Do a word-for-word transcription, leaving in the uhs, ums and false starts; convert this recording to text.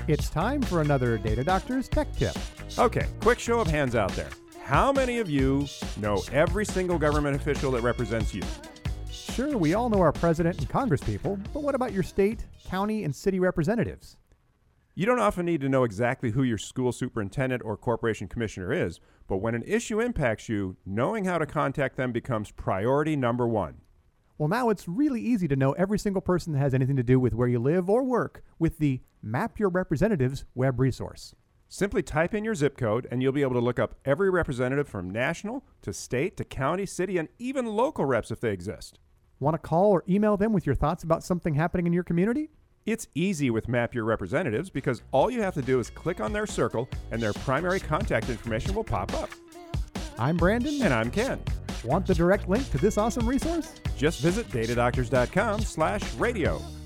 It's time for another Data Doctors Tech Tip. Okay, quick show of hands out there. How many of you know every single government official that represents you? Sure, we all know our president and congresspeople, but what about your state, county, and city representatives? You don't often need to know exactly who your school superintendent or corporation commissioner is, but when an issue impacts you, knowing how to contact them becomes priority number one. Well, now it's really easy to know every single person that has anything to do with where you live or work with the Map Your Representatives web resource. Simply type in your zip code and you'll be able to look up every representative from national to state to county, city, and even local reps if they exist. Want to call or email them with your thoughts about something happening in your community? It's easy with Map Your Representatives because all you have to do is click on their circle and their primary contact information will pop up. I'm Brandon. And I'm Ken. Want the direct link to this awesome resource? Just visit datadoctors.com slash radio.